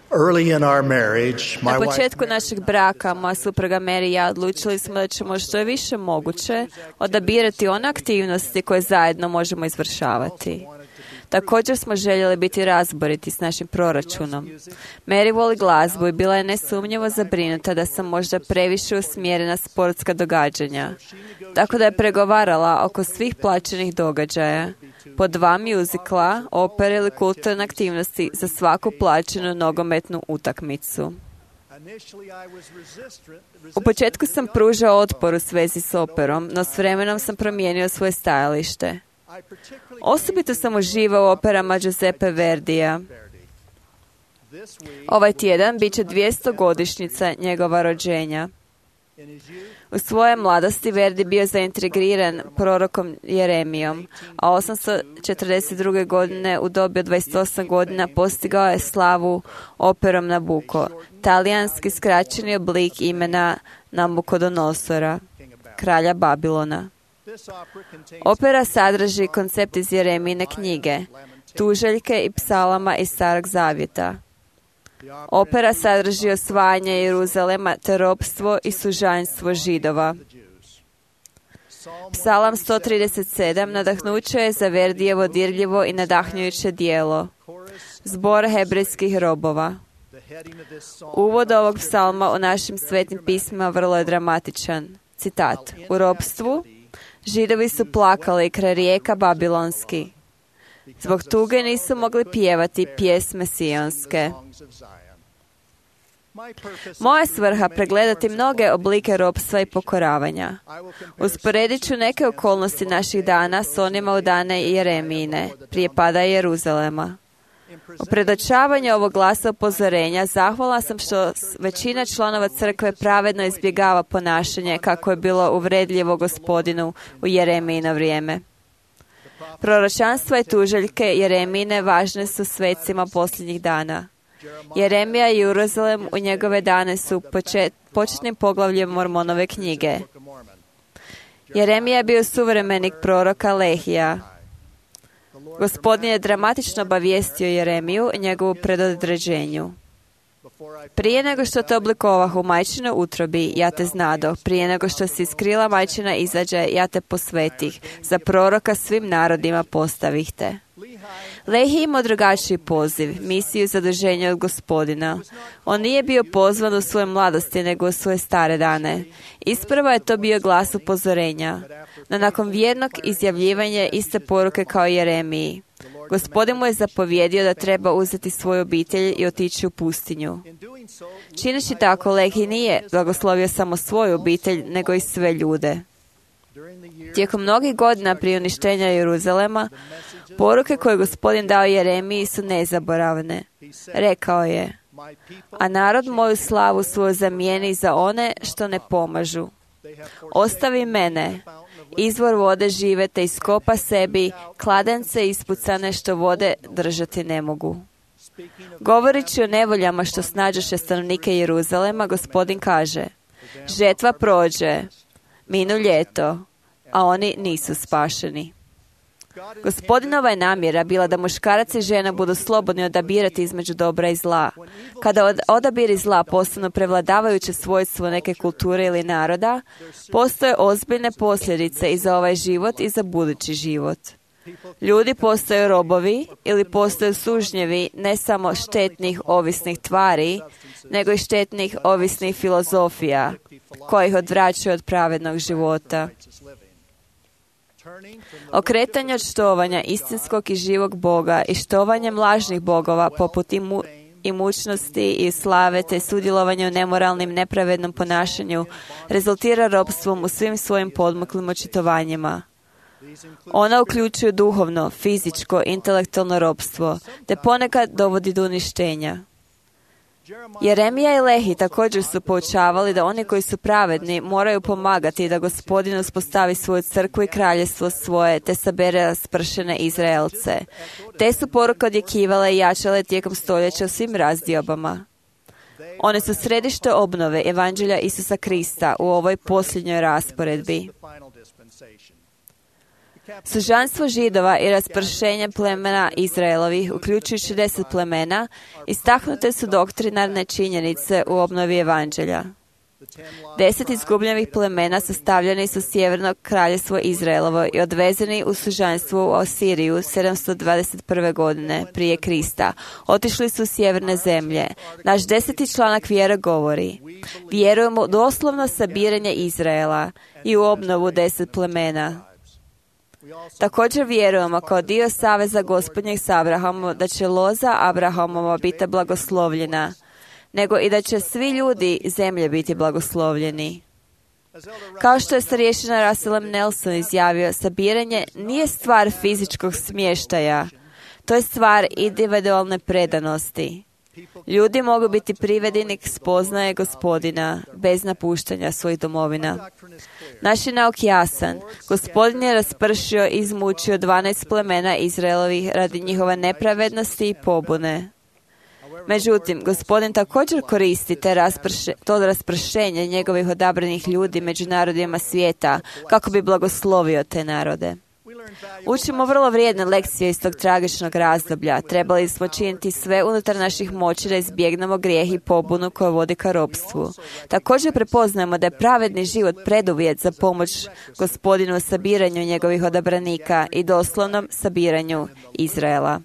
Early in our marriage, Na my wife početku našeg braka, moja supruga Mary i ja odlučili smo da ćemo što je više moguće odabirati one aktivnosti koje zajedno možemo izvršavati. Također smo željeli biti razboriti s našim proračunom. Mary voli glazbu i bila je nesumnjivo zabrinuta da sam možda previše usmjerena na sportska događanja. Tako da je pregovarala oko svih plaćenih događaja, po 2 mjuzikla, opere ili kulturne aktivnosti za svaku plaćenu nogometnu utakmicu. U početku sam pružao otpor u svezi s operom, no s vremenom sam promijenio svoje stajalište. Osobito sam uživao u operama Giuseppe Verdija. Ovaj tjedan bit će 200-godišnjica njegova rođenja. U svojoj mladosti Verdi bio zaintrigiran prorokom Jeremijom, a 842. godine u dobi od 28 godina postigao je slavu operom Nabuko, talijanski skraćeni oblik imena Nabukodonosora, kralja Babilona. Opera sadrži koncept iz Jeremijine knjige, tuželjke i psalama iz Starog zavjeta. Opera sadrži osvajanje Jeruzalema te ropstvo i sužanjstvo Židova. Psalam 137 nadahnuće je za Verdijevo dirljivo i nadahnjujuće dijelo. Zbor hebrejskih robova. Uvod ovog psalma u našim svetim pismima vrlo je dramatičan. Citat: u ropstvu Židovi su plakali kraj rijeka Babilonski. Zbog tuge nisu mogli pjevati pjesme sionske. Moja svrha pregledati mnoge oblike ropstva i pokoravanja. Usporedit ću neke okolnosti naših dana s onima u dane Jeremijine, prije pada Jeruzalema. U predočavanju ovog glasa upozorenja zahvalna sam što većina članova crkve pravedno izbjegava ponašanje kako je bilo uvredljivo Gospodinu u Jeremijino vrijeme. Proročanstva i tuželjke Jeremijine važne su svecima posljednjih dana. Jeremija i Jeruzalem u njegove dane su početnim poglavljem Mormonove knjige. Jeremija je bio suvremenik proroka Lehija. Gospodin je dramatično obavijestio Jeremiju i njegovu predodređenju. Prije nego što te oblikovah u majčinoj utrobi, ja te znadoh. Prije nego što si iz krila majčina izađe, ja te posvetih. Za proroka svim narodima postavih te. Lehi imao drugačiji poziv, misiju i zaduženje od Gospodina. On nije bio pozvan u svojoj mladosti, nego u svoje stare dane. Isprva je to bio glas upozorenja, no nakon vjernog izjavljivanja iste poruke kao Jeremiji. Gospodin mu je zapovjedio da treba uzeti svoju obitelj i otići u pustinju. Čineći tako, Lehi nije blagoslovio samo svoju obitelj, nego i sve ljude. Tijekom mnogih godina prije uništenja Jeruzalema, poruke koje Gospodin dao Jeremiji su nezaboravne. Rekao je: a narod moju slavu svoju zamijeni za one što ne pomažu. Ostavi mene, izvor vode žive, te iskopa sebi kladence ispucane što vode držati ne mogu. Govoreći o nevoljama što snađoše stanovnike Jeruzalema, Gospodin kaže: žetva prođe, minu ljeto, a oni nisu spašeni. Gospodinova je namjera bila da muškarac i žena budu slobodni odabirati između dobra i zla. Kada odabir i zla postanu prevladavajuće svojstvo neke kulture ili naroda, postoje ozbiljne posljedice i za ovaj život i za budući život. Ljudi postaju robovi ili postaju sužnjevi ne samo štetnih ovisnih tvari, nego i štetnih ovisnih filozofija, koje ih odvraćaju od pravednog života. Okretanje od štovanja istinskog i živog Boga i štovanjem lažnih bogova poput imućnosti i slave te sudjelovanje u nemoralnim, nepravednom ponašanju rezultira ropstvom u svim svojim podmuklim očitovanjima. Ona uključuje duhovno, fizičko, intelektualno ropstvo, te ponekad dovodi do uništenja. Jeremija i Lehi također su poučavali da oni koji su pravedni moraju pomagati da Gospodin uspostavi svoju crkvu i kraljestvo svoje, te sabere raspršene Izraelce. Te su poruke odjekivale i jačale tijekom stoljeća u svim razdiobama. One su središte obnove Evanđelja Isusa Krista u ovoj posljednjoj rasporedbi. Sužanstvo Židova i raspršenje plemena Izraelovih, uključujući 10 plemena, istaknute su doktrinarne činjenice u obnovi evanđelja. 10 izgubljenih plemena sastavljeni su sjeverno kraljevstvo Izraelovo i odvezeni u sužanstvo u Asiriju 721. godine prije Krista. Otišli su u sjeverne zemlje. Naš 10. članak vjere govori: vjerujemo u doslovno sabiranje Izraela i u obnovu 10 plemena. Također vjerujemo kao dio saveza Gospodnjeg s Abrahamom da će loza Abrahamova biti blagoslovljena, nego i da će svi ljudi zemlje biti blagoslovljeni. Kao što je starješina Russell M. Nelson izjavio, sabiranje nije stvar fizičkog smještaja, to je stvar individualne predanosti. Ljudi mogu biti privedeni k spoznaje Gospodina bez napuštanja svojih domovina. Naš je nauk jasan. Gospodin je raspršio i izmučio 12 plemena Izraelovih radi njihove nepravednosti i pobune. Međutim, Gospodin također koristi to raspršenje njegovih odabranih ljudi među narodima svijeta kako bi blagoslovio te narode. Učimo vrlo vrijedne lekcije iz tog tragičnog razdoblja. Trebali smo činiti sve unutar naših moći da izbjegnemo grijeh i pobunu koja vodi ka ropstvu. Također prepoznajemo da je pravedni život preduvjet za pomoć Gospodinu u sabiranju njegovih odabranika i doslovnom sabiranju Izraela.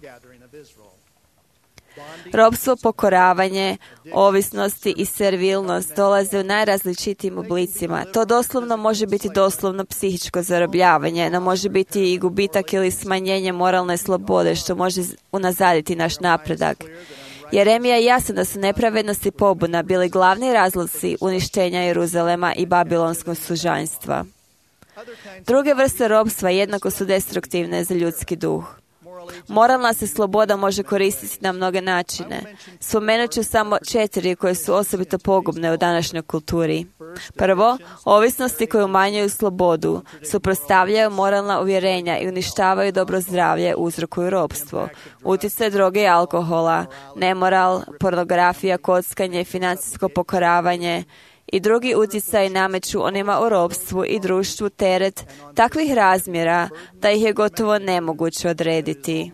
Ropstvo, pokoravanje, ovisnosti i servilnost dolaze u najrazličitijim oblicima. To doslovno može biti doslovno psihičko zarobljavanje, no može biti i gubitak ili smanjenje moralne slobode, što može unazaditi naš napredak. Jeremija je jasan da su nepravednost i pobuna bili glavni razlozi uništenja Jeruzalema i babilonskog sužanjstva. Druge vrste ropstva jednako su destruktivne za ljudski duh. Moralna se sloboda može koristiti na mnoge načine. Spomenut ću samo 4 koje su osobito pogubne u današnjoj kulturi. Prvo, ovisnosti koje umanjuju slobodu, suprotstavljaju moralna uvjerenja i uništavaju dobro zdravlje, uzrokuju ropstvo. Utjecaj droge i alkohola, nemoral, pornografija, kockanje, financijsko pokoravanje i drugi utjecaji nameću onima u ropstvu i društvu teret takvih razmjera da ih je gotovo nemoguće odrediti.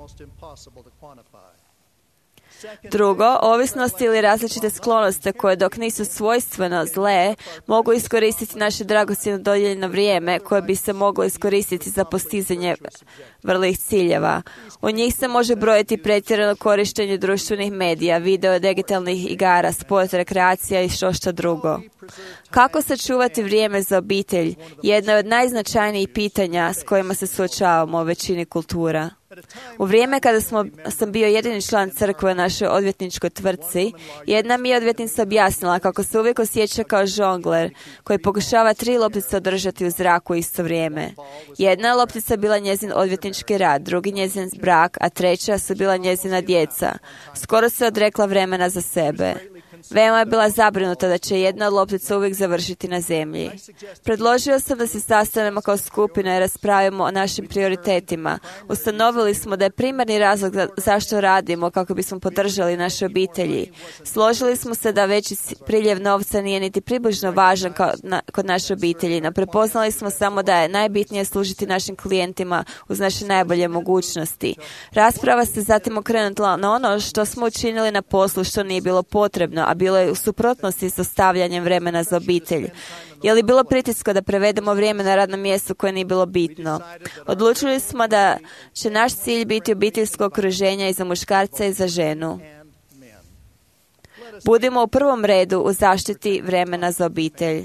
Drugo, ovisnosti ili različite sklonosti koje dok nisu svojstveno zle, mogu iskoristiti naše dragocjeno dodijeljeno vrijeme koje bi se moglo iskoristiti za postizanje vrlih ciljeva. U njih se može brojiti pretjerano korištenje društvenih medija, video, digitalnih igara, sport, rekreacija i što drugo. Kako sačuvati vrijeme za obitelj? Jedno je od najznačajnijih pitanja s kojima se suočavamo u većini kultura. U vrijeme kada sam bio jedini član crkve u našoj odvjetničkoj tvrtci, jedna mi je odvjetnica objasnila kako se uvijek osjeća kao žongler koji pokušava 3 loptice održati u zraku u isto vrijeme. Jedna loptica bila njezin odvjetnički rad, drugi njezin brak, a treća su bila njezina djeca. Skoro se odrekla vremena za sebe. Veoma je bila zabrinuta da će jedna loptica uvijek završiti na zemlji. Predložio sam da se sastanemo kao skupina i raspravimo o našim prioritetima. Ustanovili smo da je primarni razlog zašto radimo kako bismo podržali naše obitelji. Složili smo se da veći priljev novca nije niti približno važan kod naše obitelji, no prepoznali smo samo da je najbitnije služiti našim klijentima uz naše najbolje mogućnosti. Rasprava se zatim okrenula na ono što smo učinili na poslu što nije bilo potrebno, a bilo je u suprotnosti s ostavljanjem vremena za obitelj. Je li bilo pritiska da prevedemo vrijeme na radnom mjestu koje nije bilo bitno? Odlučili smo da će naš cilj biti obiteljsko okruženje i za muškarca i za ženu. Budimo u prvom redu u zaštiti vremena za obitelj.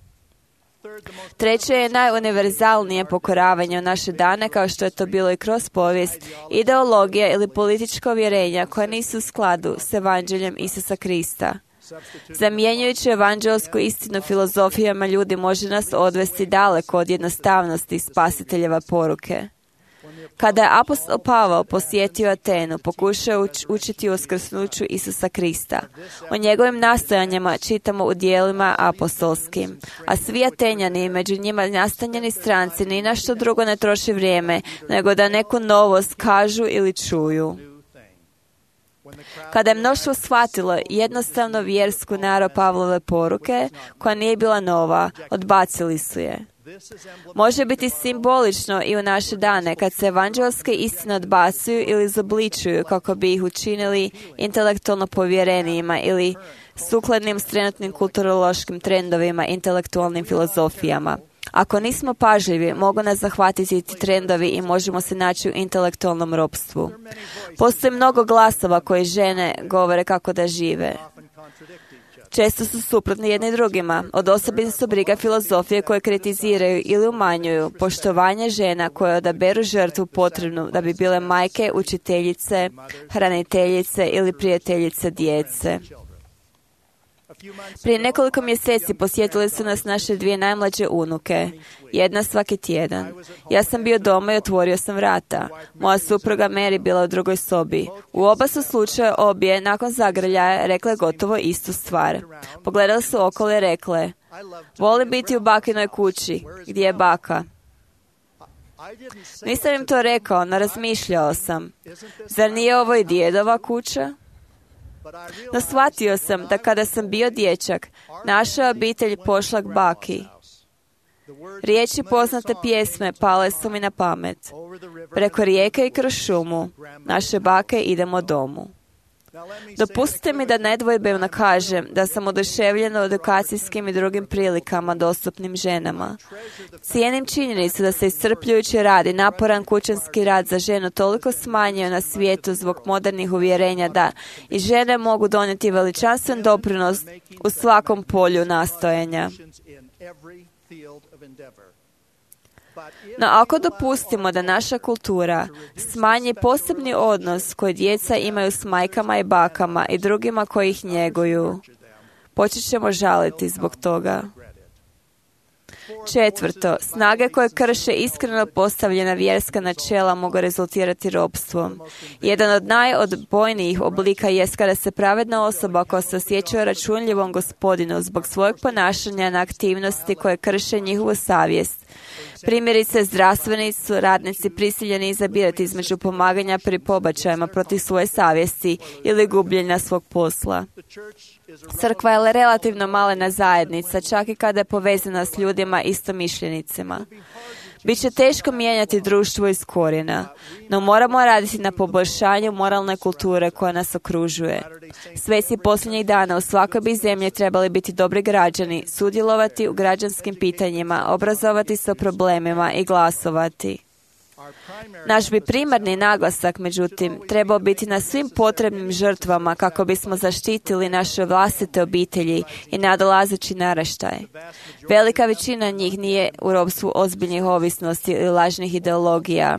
Treće je najuniverzalnije pokoravanje u naše dane, kao što je to bilo i kroz povijest, ideologija ili politička uvjerenja koja nisu u skladu s evanđeljem Isusa Krista. Zamjenjujući evanđelsku istinu filozofijama ljudi može nas odvesti daleko od jednostavnosti spasiteljeva poruke. Kada je apostol Pavao posjetio Atenu, pokušao učiti o uskrsnuću Isusa Krista. O njegovim nastojanjima čitamo u dijelima apostolskim, a svi Atenjani, među njima nastanjeni stranci, ni na što drugo ne troši vrijeme, nego da neku novost kažu ili čuju. Kada je mnoštvo shvatilo jednostavno vjersku narav Pavlove poruke, koja nije bila nova, odbacili su je. Može biti simbolično i u naše dane kad se evanđelske istine odbacuju ili izobličuju kako bi ih učinili intelektualno povjerenijima ili sukladnim s trenutnim kulturološkim trendovima, intelektualnim filozofijama. Ako nismo pažljivi, mogu nas zahvatiti ti trendovi i možemo se naći u intelektualnom ropstvu. Postoji mnogo glasova koji žene govore kako da žive. Često su suprotni jedni drugima. Od osobite su briga filozofije koje kritiziraju ili umanjuju poštovanje žena koje odaberu žrtvu potrebnu da bi bile majke, učiteljice, hraniteljice ili prijateljice djece. Prije nekoliko mjeseci posjetile su nas naše 2 najmlađe unuke, jedna svaki tjedan. Ja sam bio doma i otvorio sam vrata. Moja supruga Mary bila u drugoj sobi. U oba su slučaja obje, nakon zagrljaja, rekle gotovo istu stvar. Pogledale su okolo i rekle, volim biti u bakinoj kući. Gdje je baka? Nisam im to rekao, no razmišljao sam. Zar nije ovo i djedova kuća? No shvatio sam da kada sam bio dječak, naša obitelj pošla k baki. Riječi poznate pjesme pale su mi na pamet. Preko rijeke i kroz šumu, naše bake idemo domu. Dopustite mi da nedvojbeno kažem da sam oduševljena edukacijskim i drugim prilikama dostupnim ženama. Cijenim činjenicu da se iscrpljujući rad i naporan kućanski rad za ženu toliko smanjio na svijetu zbog modernih uvjerenja da i žene mogu donijeti veličanstven doprinos u svakom polju nastojanja. No ako dopustimo da naša kultura smanji posebni odnos koji djeca imaju s majkama i bakama i drugima koji ih njeguju, počet ćemo žaliti zbog toga. 4. Snage koje krše iskreno postavljena vjerska načela mogu rezultirati ropstvom. Jedan od najodbojnijih oblika jest kada se pravedna osoba koja se osjeća računljivom Gospodinu zbog svojeg ponašanja na aktivnosti koje krše njihovu savjest. Primjerice, zdravstveni su radnici prisiljeni izabirati između pomaganja pri pobačajima protiv svoje savjesti ili gubljenja svog posla. Crkva je relativno malena zajednica, čak i kada je povezana s ljudima istomišljenicima. Biće teško mijenjati društvo iz korijena, no moramo raditi na poboljšanju moralne kulture koja nas okružuje. Sveci posljednjih dana u svakoj bi zemlji trebali biti dobri građani, sudjelovati u građanskim pitanjima, obrazovati se o problemima i glasovati. Naš bi primarni naglasak, međutim, trebao biti na svim potrebnim žrtvama kako bismo zaštitili naše vlastite obitelji i nadolazeći naraštaj. Velika većina njih nije u ropstvu ozbiljnih ovisnosti ili lažnih ideologija.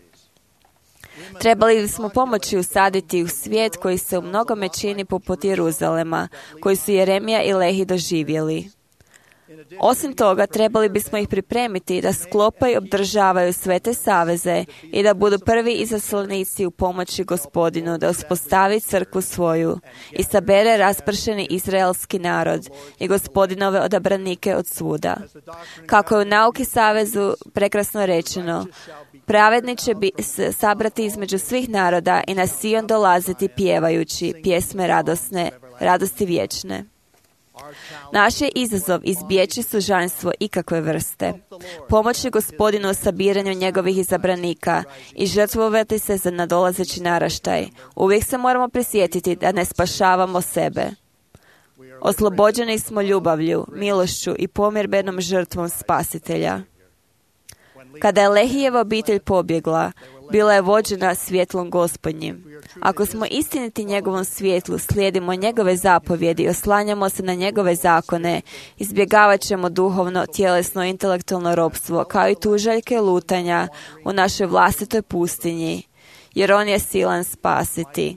Trebali bismo pomoći usaditi u svijet koji se u mnogome čini poput Jeruzalema, koji su Jeremija i Lehi doživjeli. Osim toga, trebali bismo ih pripremiti da sklopaju i obdržavaju sve te saveze i da budu prvi izaslanici u pomoći Gospodinu da uspostavi crkvu svoju i sabere raspršeni izraelski narod i Gospodinove odabranike od svuda. Kako je u nauki savezu prekrasno rečeno, pravedni će se sabrati između svih naroda i na Sion dolaziti pjevajući pjesme radosne, radosti vječne. Naš je izazov izbjeći sužanjstvo ikakve vrste, pomoći Gospodinu u sabiranju njegovih izabranika i žrtvovati se za nadolazeći naraštaj. Uvijek se moramo prisjetiti da ne spašavamo sebe. Oslobođeni smo ljubavlju, milošću i pomirbenom žrtvom Spasitelja. Kada je Lehijeva obitelj pobjegla, bila je vođena svjetlom Gospodnjim. Ako smo istiniti njegovom svjetlu, slijedimo njegove zapovjedi, oslanjamo se na njegove zakone, izbjegavat ćemo duhovno, tjelesno, intelektualno ropstvo, kao i tužaljke lutanja u našoj vlastitoj pustinji, jer on je silan spasiti.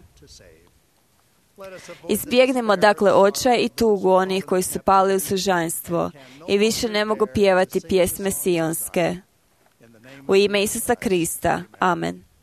Izbjegnimo dakle očaj i tugu onih koji su pali u sužanjstvo i više ne mogu pjevati pjesme sionske. U ime Isusa Krista. Amen.